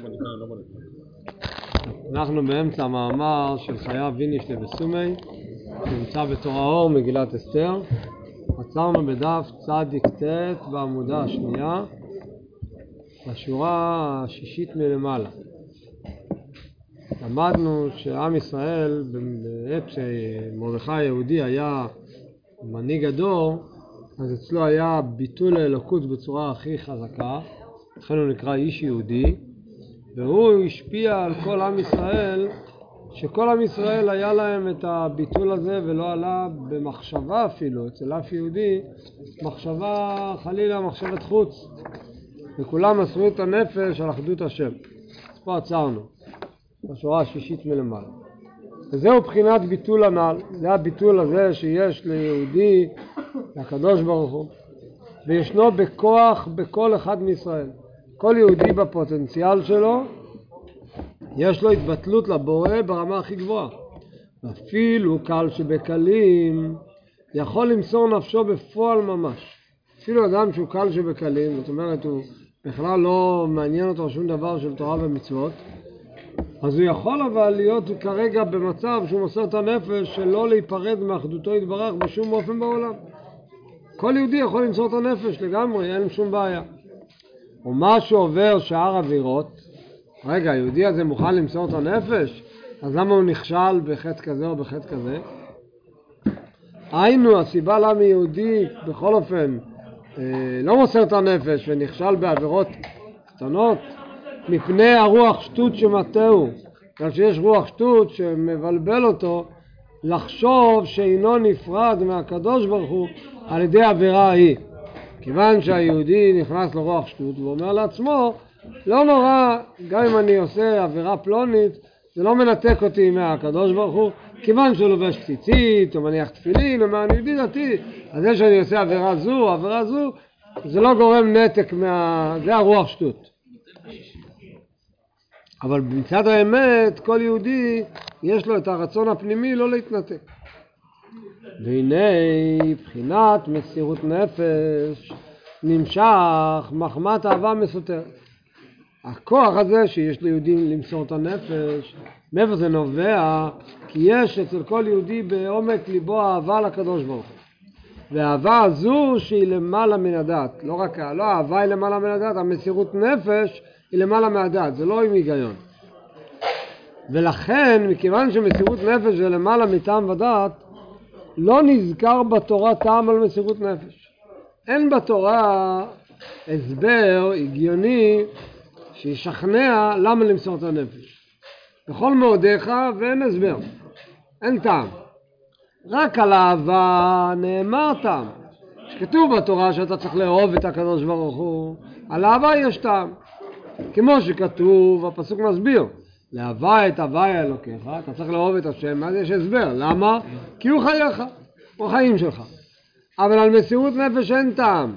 אנחנו באמצע המאמר של חיה ויניש לבסומי, שנמצא בתור האור מגילת אסתר. עצרנו בדף צדיק ט' בעמודה השנייה, בשורה השישית מלמעלה. למדנו שעם ישראל, בעת שמרדכי היהודי היה מנהיג הדור, אז אצלו היה ביטול האלוקות בצורה הכי חזקה, לכן הוא נקרא איש יהודי, והוא השפיע על כל עם ישראל, שכל עם ישראל היה להם את הביטול הזה, ולא עלה במחשבה אפילו, אצל אף יהודי, מחשבה חלילה, מחשבת חוץ, וכולם מסרו את הנפש על אחדות השם. אז פה עצרנו, בשורה השישית מלמעלה. וזהו בחינת ביטול הנ"ל, זה הביטול הזה שיש ליהודי, לקדוש ברוך הוא, וישנו בכוח בכל אחד מישראל. כל יהודי בפוטנציאל שלו, יש לו התבטלות לבורא ברמה הכי גבוהה. אפילו קל שבקלים, יכול למסור נפשו בפועל ממש. אפילו אדם שהוא קל שבקלים, זאת אומרת, הוא בכלל לא מעניין אותו שום דבר של תורה ומצוות, אז הוא יכול אבל להיות כרגע במצב שהוא מוסר את הנפש שלא להיפרד מאחדותו יתברך בשום אופן בעולם. כל יהודי יכול למסור את הנפש לגמרי, אין שום בעיה. ומה שעובר שאר אווירות, רגע, היהודי הזה מוכן למסור את הנפש, אז למה הוא נכשל בחטא כזה או בחטא כזה? היינו, הסיבה למה יהודי בכל אופן לא מוסר את הנפש ונכשל בעבירות קטנות, מפני הרוח שטות שמטהו, בגלל שיש רוח שטות שמבלבל אותו לחשוב שאינו נפרד מהקדוש ברוך הוא על ידי עבירה ההיא. כיוון שהיהודי נכנס לרוח שטות ואומר לעצמו, לא נורא, גם אם אני עושה עבירה פלונית, זה לא מנתק אותי מהקדוש ברוך הוא, כיוון שהוא לובש ציצית או מניח תפילין או מה, אני יהודי דתי, אז זה שאני עושה עבירה זו, זה לא גורם נתק זה הרוח שטות. אבל מצד האמת, כל יהודי יש לו את הרצון הפנימי לא להתנתק. והנה בחינת מסירות נפש נמשך מחמת אהבה מסותרת. הכוח הזה שיש ליהודים למסור את הנפש, מאיפה זה נובע? כי יש אצל כל יהודי בעומק ליבו אהבה לקדוש ברוך הוא. והאהבה הזו שהיא למעלה מן הדת, לא האהבה היא למעלה מן הדת, המסירות נפש היא למעלה מהדת, זה לא עם היגיון. ולכן, מכיוון שמסירות נפש זה למעלה מטעם ודת, לא נזכר בתורה טעם על מסירות נפש. אין בתורה הסבר הגיוני שישכנע למה למסור את הנפש. בכל מאודיך ואין הסבר, אין טעם. רק על האהבה נאמר טעם. שכתוב בתורה שאתה צריך לאהוב את הקדוש ברוך הוא, על האהבה יש טעם. כמו שכתוב, הפסוק מסביר, לאהבה את הוויה אלוקיך, אתה צריך לאהוב את השם, אז יש הסבר. למה? כי הוא חייך, הוא חיים שלך. אבל על מסירות נפש אין טעם.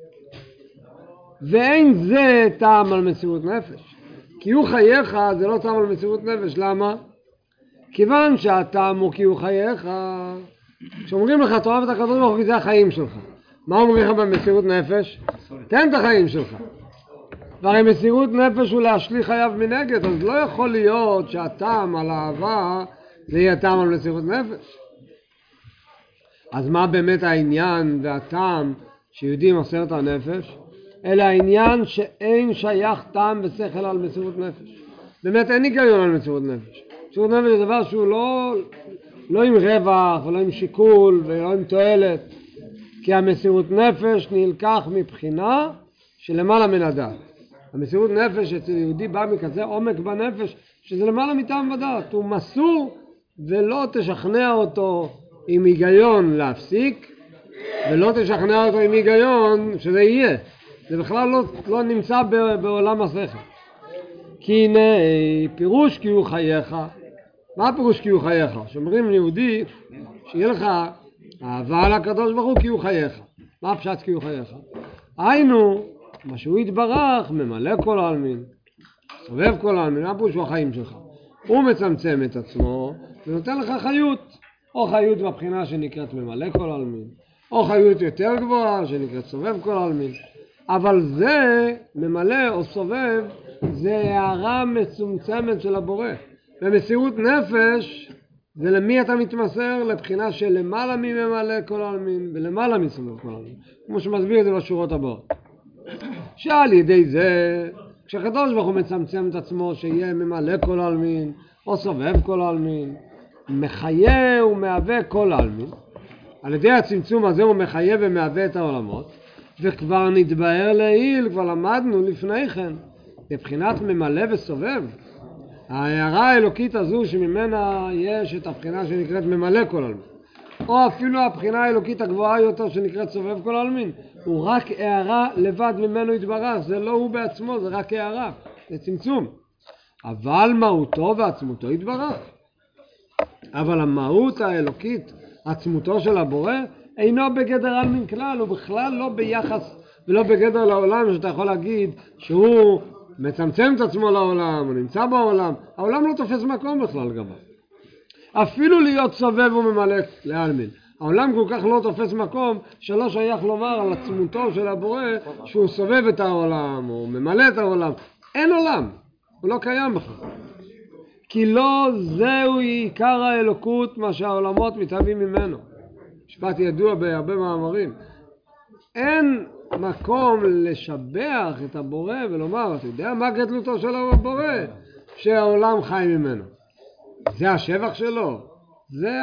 ואין זה טעם על מסירות נפש. כי הוא חייך זה לא טעם על מסירות נפש. למה? כיוון שהטעם הוא כי הוא חייך, כשאומרים לך תאהב את הקדוש ברוך הוא, זה החיים שלך. מה אומרים לך במסירות נפש? תן את החיים שלך. והרי מסירות נפש הוא להשליך חייו מנגד, אז לא יכול להיות שהטעם על האהבה זה יהיה טעם על מסירות נפש. אז מה באמת העניין והטעם שיהודי מוסר את הנפש? אלא העניין שאין שייך טעם ושכל על מסירות נפש. באמת אין היגיון על מסירות נפש. מסירות נפש זה דבר שהוא לא עם רווח ולא עם שיקול ולא עם תועלת, כי המסירות נפש נלקח מבחינה שלמעלה מן הדת. המסירות נפש אצל יהודי בא מכזה עומק בנפש שזה למעלה מטעם ודעת. הוא מסור ולא תשכנע אותו עם היגיון להפסיק, ולא תשכנע אותו עם היגיון שזה יהיה. זה בכלל לא נמצא בעולם השכל. כי הנה פירוש כי הוא חייך. מה הפירוש כי הוא חייך? שאומרים ליהודי שיהיה לך אהבה לקדוש ברוך הוא כי הוא חייך. מה הפשט כי הוא חייך? היינו, מה שהוא יתברך ממלא כל העלמין, סובב כל העלמין, מה פירוש הוא החיים שלך? הוא מצמצם את עצמו ונותן לך חיות, או חיות בבחינה שנקראת ממלא כל העלמין, או חיות יותר גבוהה שנקראת סובב כל העלמין. אבל זה ממלא או סובב זה הערה מצומצמת של הבורא. במסירות נפש זה למי אתה מתמסר? לבחינה של למעלה מממלא כל העלמין ולמעלה מסובב כל העלמין, כמו שמסביר את זה בשורות הבאות. שעל ידי זה, כשהקדוש ברוך הוא מצמצם את עצמו שיהיה ממלא כל העלמין או סובב כל העלמין, מחיה ומהווה כל העלמין, על ידי הצמצום הזה הוא מחיה ומהווה את העולמות, וכבר נתבהר לעיל, כבר למדנו לפני כן, בבחינת ממלא וסובב. ההערה האלוקית הזו שממנה יש את הבחינה שנקראת ממלא כל עלמין, או אפילו הבחינה האלוקית הגבוהה יותר שנקראת סובב כל עלמין, הוא רק הערה לבד ממנו יתברך, זה לא הוא בעצמו, זה רק הערה, זה צמצום. אבל מהותו ועצמותו יתברך. אבל המהות האלוקית, עצמותו של הבורא, אינו בגדר עלמין כלל, הוא בכלל לא ביחס ולא בגדר לעולם, שאתה יכול להגיד שהוא מצמצם את עצמו לעולם, הוא נמצא בעולם, העולם לא תופס מקום בכלל גבה. אפילו להיות סובב וממלא לעלמין. העולם כל כך לא תופס מקום שלא שייך לומר על עצמותו של הבורא שהוא סובב את העולם, הוא ממלא את העולם. אין עולם, הוא לא קיים בכלל. כי לא זהו עיקר האלוקות מה שהעולמות מתהווים ממנו. משפט ידוע בהרבה מאמרים. אין מקום לשבח את הבורא ולומר, אתה יודע מה גדלותו של הבורא? שהעולם חי ממנו. זה השבח שלו. זה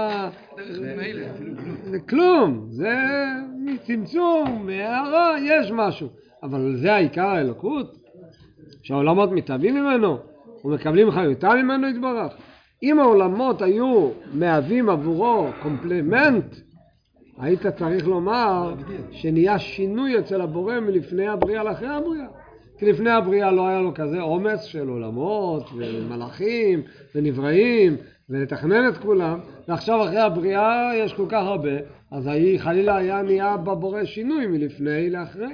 כלום. זה מצמצום, מהערה, יש משהו. אבל זה העיקר האלוקות? שהעולמות מתהווים ממנו ומקבלים חיותם ממנו יתברך. אם העולמות היו מהווים עבורו קומפלימנט, היית צריך לומר שנהיה שינוי אצל הבורא מלפני הבריאה לאחרי הבריאה. כי לפני הבריאה לא היה לו כזה עומס של עולמות ומלאכים ונבראים ולתכנן את כולם, ועכשיו אחרי הבריאה יש כל כך הרבה, אז חלילה היה נהיה בבורא שינוי מלפני לאחרי.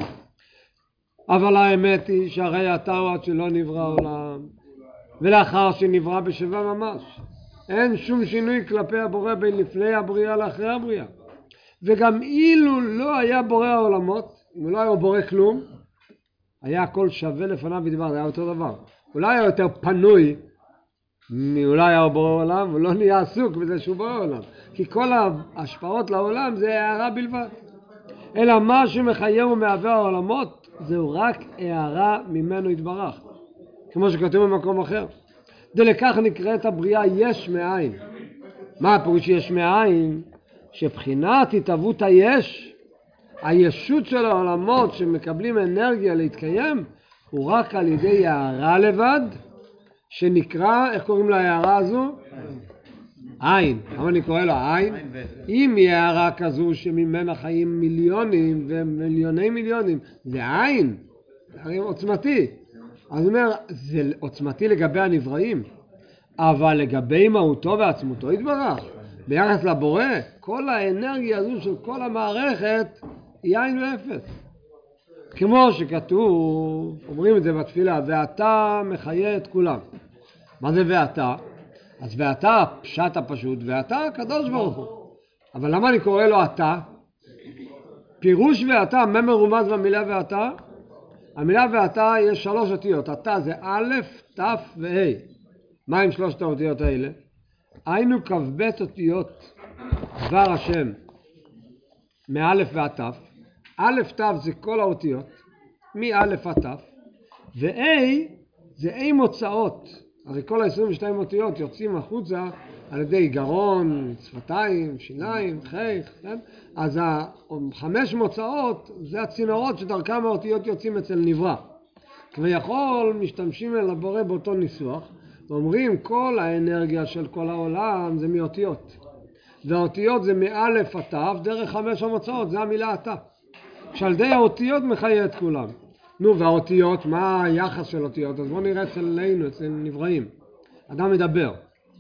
אבל האמת היא שהרי אתה הוא עד שלא נברא עולם, ולאחר שנברא בשבע ממש. אין שום שינוי כלפי הבורא בין לפני הבריאה לאחרי הבריאה. וגם אילו לא היה בורא העולמות, אם לא היה בורא כלום, היה הכל שווה לפניו ודבר, זה היה אותו דבר. אולי היה יותר פנוי, אולי היה בורא עולם, הוא לא נהיה עסוק בזה שהוא בורא עולם. כי כל ההשפעות לעולם זה הערה בלבד. אלא מה שמחיה ומהווה העולמות, זהו רק הערה ממנו יתברך. כמו שכתוב במקום אחר. דלכך נקראת הבריאה יש מאין. מה הפירוש יש מאין? שבחינת התהוות היש, הישות של העולמות שמקבלים אנרגיה להתקיים, הוא רק על ידי הערה לבד, שנקרא, איך קוראים לה הערה הזו? עין. למה אני קורא לה עין? אם היא הערה כזו שממנה חיים מיליונים ומיליוני מיליונים, זה עין, זה הרי עוצמתי. אז הוא אומר, זה עוצמתי לגבי הנבראים, אבל לגבי מהותו ועצמותו יתברך. ביחס לבורא, כל האנרגיה הזו של כל המערכת היא עין ואפס. כמו שכתוב, אומרים את זה בתפילה, ואתה מחיה את כולם. מה זה ואתה? אז ואתה פשט הפשוט, ואתה הקדוש ברוך הוא. אבל למה אני קורא לו אתה? פירוש ואתה, מה מרומז במילה ואתה? המילה ואתה יש 3 אותיות. אתה זה א', ת' וה'. מה עם 3 האותיות האלה? היינו כ"ב אותיות דבר השם מא' ועד ת'. א' ת' זה כל האותיות, מא' עד ת', ו'a זה A מוצאות. הרי כל ה-22 אותיות יוצאים החוצה על ידי גרון, שפתיים, שיניים, חייך, כן? אז 5 מוצאות זה הצינורות שדרכם האותיות יוצאים אצל נברא. כביכול משתמשים אל הבורא באותו ניסוח, ואומרים כל האנרגיה של כל העולם זה מאותיות. והאותיות זה מא' עד ת' דרך 5 המוצאות, זה המילה אתה. שעל ידי האותיות מחיה את כולם. נו, והאותיות, מה היחס של אותיות? אז בואו נראה אצלנו, אצל נבראים. אדם מדבר.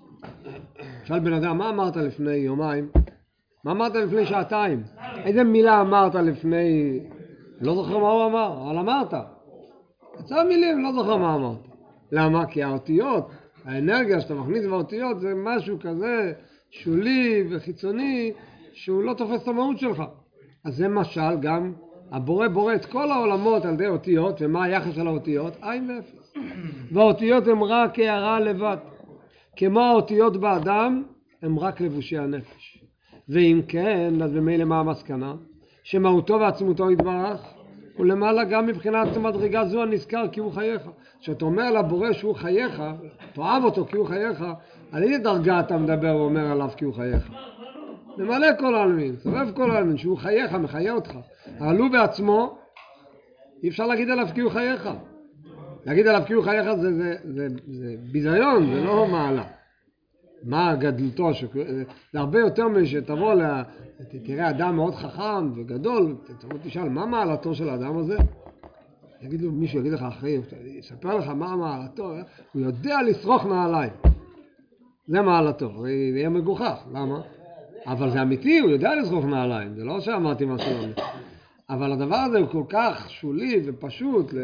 שאל בן אדם, מה אמרת לפני יומיים? מה אמרת לפני שעתיים? איזה מילה אמרת לפני... לא זוכר מה הוא אמר, אבל אמרת. יצא מילים, לא זוכר מה אמרת. למה? כי האותיות, האנרגיה שאתה מכניס באותיות זה משהו כזה שולי וחיצוני שהוא לא תופס את המהות שלך. אז זה משל גם הבורא בורא את כל העולמות על ידי אותיות, ומה היחס של האותיות? עין ואפס. והאותיות הן רק הערה לבד. כמו האותיות באדם, הן רק לבושי הנפש. ואם כן, אז במילא מה המסקנה? שמהותו ועצמותו יתברך, ולמעלה גם מבחינת מדרגה זו הנזכר כי הוא חייך. כשאתה אומר לבורא שהוא חייך, תאהב אותו כי הוא חייך, על איזה דרגה אתה מדבר ואומר עליו כי הוא חייך? ממלא כל העלמין, סובב כל העלמין, שהוא חייך, מחיה אותך. אבל הוא בעצמו, אי אפשר להגיד עליו כי הוא חייך. להגיד עליו כי הוא חייך זה ביזיון, זה לא מעלה. מה גדלותו? זה הרבה יותר משתבוא, תראה אדם מאוד חכם וגדול, תשאל מה מעלתו של האדם הזה? מישהו יגיד לך אחרי, יספר לך מה מעלתו, הוא יודע לשרוך נעליים. זה מעלתו, זה יהיה מגוחך, למה? אבל זה אמיתי, הוא יודע לשרוך נעליים, זה לא שאמרתי משהו אמיתי. אבל הדבר הזה הוא כל כך שולי ופשוט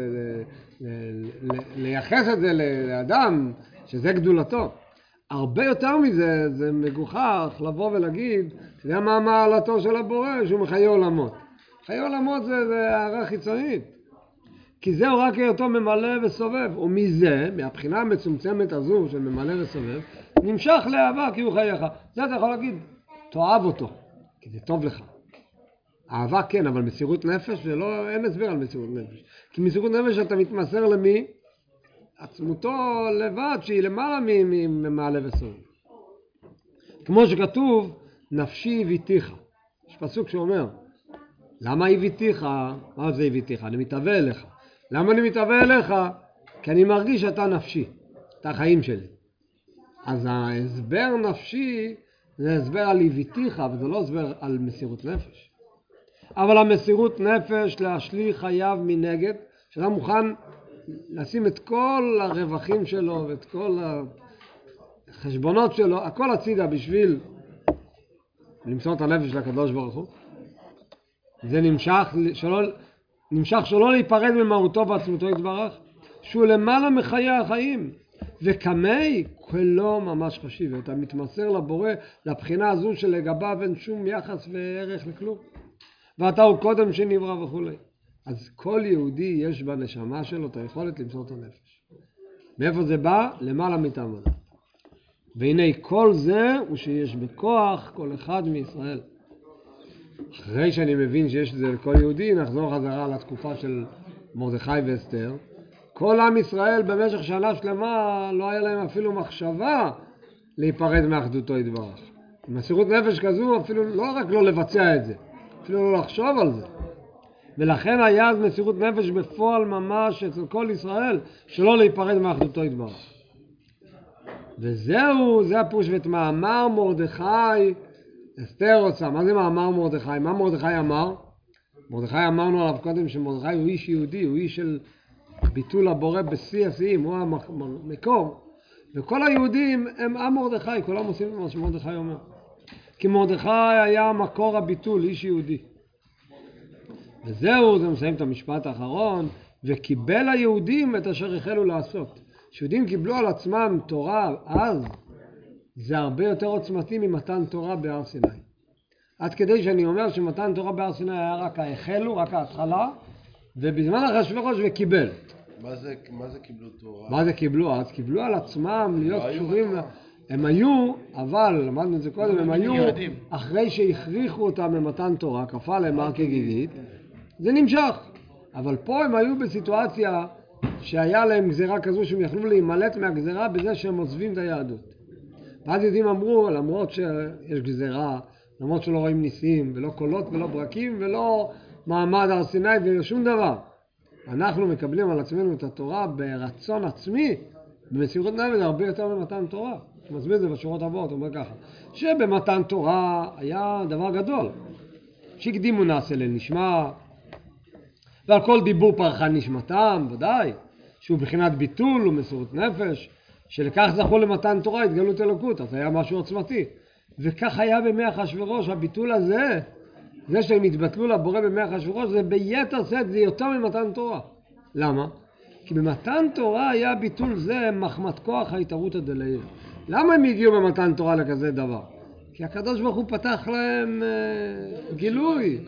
לייחס את זה לאדם, שזה גדולתו. הרבה יותר מזה, זה מגוחך לבוא ולהגיד, אתה יודע מה מעלתו של הבורא? שהוא מחיה עולמות. חיי עולמות זה הערה חיצונית. כי זהו רק היותו ממלא וסובב. ומזה, מהבחינה המצומצמת הזו של ממלא וסובב, נמשך לאהבה כי הוא חייך. זה אתה יכול להגיד, תאהב אותו, כי זה טוב לך. אהבה כן, אבל מסירות נפש, אין הסבר על מסירות נפש. כי מסירות נפש אתה מתמסר למי? עצמותו לבד, שהיא למעלה ממעלה וסובב. כמו שכתוב, נפשי הביתיך. יש פסוק שאומר, למה הביתיך? מה זה הביתיך? אני מתאווה אליך. למה אני מתאווה אליך? כי אני מרגיש שאתה נפשי, אתה החיים שלי. אז ההסבר נפשי זה הסבר על הביתיך, וזה לא הסבר על מסירות נפש. אבל המסירות נפש להשליך חייו מנגד, שאתה מוכן לשים את כל הרווחים שלו ואת כל החשבונות שלו, הכל הצידה בשביל למסור את הנפש לקדוש ברוך הוא. זה נמשך שלא להיפרד ממהותו ועצמותו יתברך, שהוא למעלה מחיי החיים, וכמי כולו ממש חשיב. אתה מתמסר לבורא לבחינה הזו שלגביו אין שום יחס וערך לכלום, ואתה הוא קודם שנברא וכו'. אז כל יהודי יש בנשמה שלו את היכולת למסור את הנפש. מאיפה זה בא? למעלה מתאמנה. והנה כל זה הוא שיש בכוח כל אחד מישראל. אחרי שאני מבין שיש את זה לכל יהודי, נחזור חזרה לתקופה של מרדכי ואסתר. כל עם ישראל במשך שנה שלמה לא היה להם אפילו מחשבה להיפרד מאחדותו יתברך. מסירות נפש כזו אפילו לא רק לא לבצע את זה, אפילו לא לחשוב על זה. ולכן היה אז מסירות נפש בפועל ממש אצל כל ישראל, שלא להיפרד מאחדותו יתברך. וזהו, זה הפירוש. ואת מאמר מרדכי אסתר רוצה. מה זה מאמר מרדכי? מה מרדכי אמר? מרדכי אמרנו עליו קודם שמרדכי הוא איש יהודי, הוא איש של ביטול הבורא בשיא השיאים, הוא המקור. וכל היהודים הם עם מרדכי, כולם עושים מה שמרדכי אומר. כי מרדכי היה מקור הביטול, איש יהודי. וזהו, זה מסיים את המשפט האחרון, וקיבל היהודים את אשר החלו לעשות. שיהודים קיבלו על עצמם תורה אז, זה הרבה יותר עוצמתי ממתן תורה בהר סיני. עד כדי שאני אומר שמתן תורה בהר סיני היה רק ההחלו, רק ההתחלה, ובזמן אחשוורוש וקיבל. מה זה קיבלו תורה? מה זה קיבלו? אז קיבלו על עצמם להיות קשורים, הם היו, אבל למדנו את זה קודם, הם היו אחרי שהכריחו אותם למתן תורה, כפה להם הר כגיגית, זה נמשך. אבל פה הם היו בסיטואציה שהיה להם גזירה כזו שהם יכלו להימלט מהגזירה בזה שהם עוזבים את היהדות. ואז יהודים אמרו, למרות שיש גזירה, למרות שלא רואים ניסים, ולא קולות ולא ברקים, ולא מעמד הר סיני ושום דבר, אנחנו מקבלים על עצמנו את התורה ברצון עצמי, במסירות נפש, הרבה יותר ממתן תורה. הוא מסביר את זה בשורות הבאות, הוא אומר ככה, שבמתן תורה היה דבר גדול, שהקדימו נעשה לנשמה, ועל כל דיבור פרחה נשמתם, ודאי, שהוא בחינת ביטול ומסירות נפש, שלכך זכו למתן תורה, התגלות אלוקות, אז היה משהו עוצמתי. וכך היה בימי אחשוורוש, הביטול הזה, זה שהם התבטלו לבורא בימי אחשוורוש, זה ביתר שאת, זה יותר ממתן תורה. למה? כי במתן תורה היה ביטול זה מחמת כוח ההתערותא דלעילא. למה הם הגיעו במתן תורה לכזה דבר? כי הקדוש ברוך הוא פתח להם גילוי.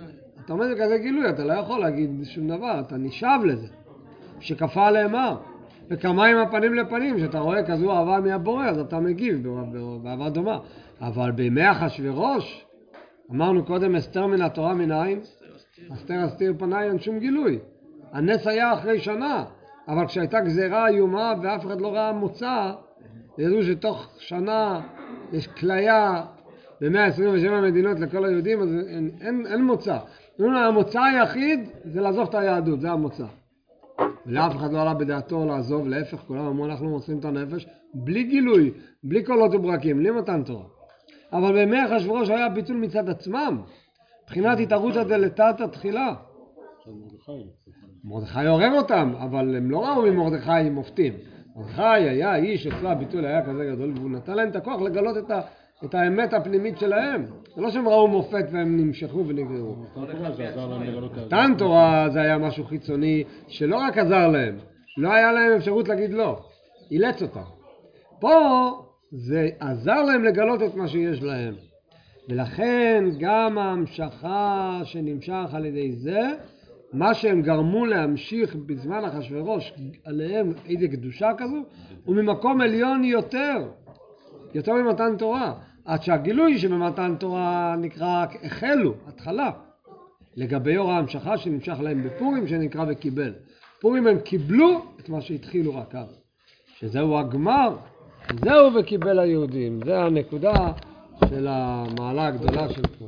אתה עומד בכזה גילוי, אתה לא יכול להגיד שום דבר, אתה נשאב לזה. שכפה עליהם מה? וכמה עם הפנים לפנים, שאתה רואה כזו אהבה מהבורא, אז אתה מגיב באהבה דומה. אבל בימי אחשוורוש, אמרנו קודם, אסתר מן התורה מן העין, אסתר אסתיר פניי, אין שום גילוי. הנס היה אחרי שנה, אבל כשהייתה גזירה איומה ואף אחד לא ראה מוצא, ידעו שתוך שנה יש כליה ב-127 מדינות לכל היהודים, אז אין מוצא. המוצא היחיד זה לעזוב את היהדות, זה המוצא. ולאף אחד לא עלה בדעתו לעזוב, להפך, כולם אמרו אנחנו מוסרים את הנפש, בלי גילוי, בלי קולות וברקים, בלי מתן תורה. אבל בימי אחשוורוש היה ביטול מצד עצמם, מבחינת התערותא דלתתא תחילה. מרדכי עורר אותם, אבל הם לא ראו ממרדכי מופתים. מרדכי היה איש אצלו הביטול היה כזה גדול, והוא נתן להם את הכוח לגלות את האמת הפנימית שלהם. זה לא שהם ראו מופת והם נמשכו ונגררו. מתן תורה זה היה משהו חיצוני שלא רק עזר להם, לא היה להם אפשרות להגיד לא, אילץ אותם. פה זה עזר להם לגלות את מה שיש להם. ולכן גם ההמשכה שנמשך על ידי זה, מה שהם גרמו להמשיך בזמן אחשוורוש עליהם איזה קדושה כזו, הוא ממקום עליון יותר ממתן תורה. עד שהגילוי שבמתן תורה נקרא החלו, התחלה. לגבי אור ההמשכה שנמשך להם בפורים שנקרא וקיבל. פורים הם קיבלו את מה שהתחילו רק אז. שזהו הגמר, זהו וקיבל היהודים. זה הנקודה של המעלה הגדולה של